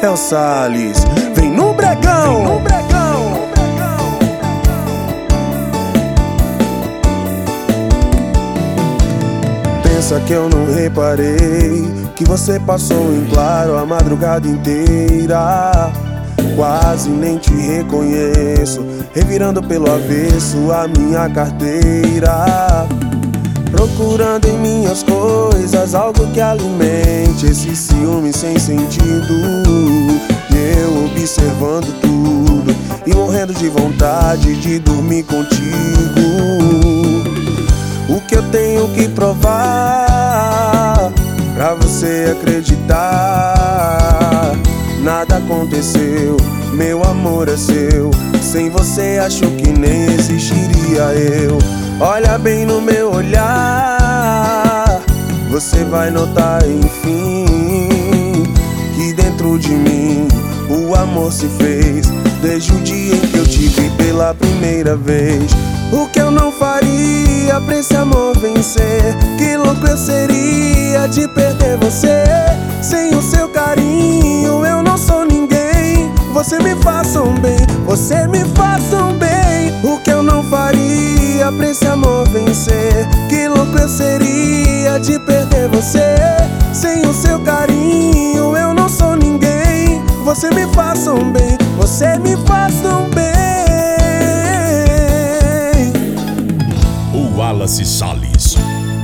É o Salles, vem no bregão. Pensa que eu não reparei que você passou em claro a madrugada inteira. Quase nem te reconheço, revirando pelo avesso a minha carteira, procurando em minhas coisas algo que alimente esse ciúme sem sentido. E eu observando tudo e morrendo de vontade de dormir contigo. O que eu tenho que provar pra você acreditar? Nada aconteceu, meu amor é seu. Sem você acho que nem existiria eu. Olha bem no meu olhar, você vai notar enfim que dentro de mim o amor se fez desde o dia em que eu te vi pela primeira vez. O que eu não faria pra esse amor vencer? Que louco eu seria de perder você. Sem o seu carinho eu não sou ninguém. Você me faça um bem, você me faça um bem. O que eu não faria pra esse amor vencer? Que louco eu seria de perder você. Sem o seu carinho eu não sou ninguém. Você me faça um bem, você me faça um bem. O Wallace Salles.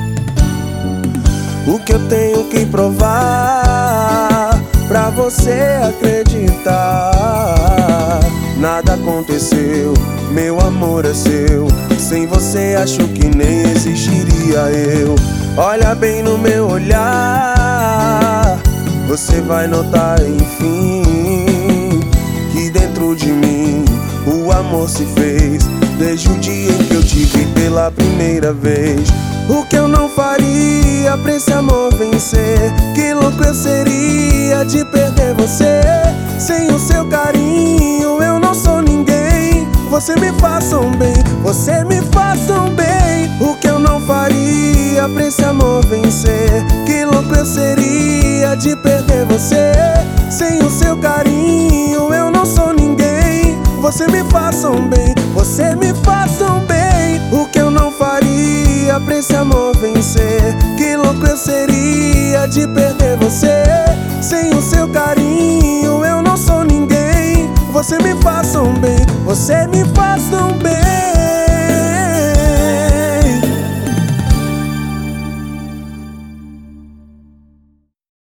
O que eu tenho que provar pra você acreditar? Nada aconteceu, meu amor é seu. Sem você acho que nem existiria eu. Olha bem no meu olhar, você vai notar enfim que dentro de mim o amor se fez desde o dia em que eu te vi pela primeira vez. O que eu não faria pra esse amor vencer? Que louco eu seria de perder você. Sem o seu carinho eu não sou ninguém. Você me faça um bem, você me faça um bem. O que eu não faria pra esse amor vencer? Que louco eu seria de perder você. Sem o seu carinho eu não sou ninguém. Você me faça um bem, você me faça um bem. O que eu não faria pra esse amor vencer? Que louco eu seria de perder você. Sem o seu carinho eu não sou ninguém. Você me faça um bem, você me faça um bem.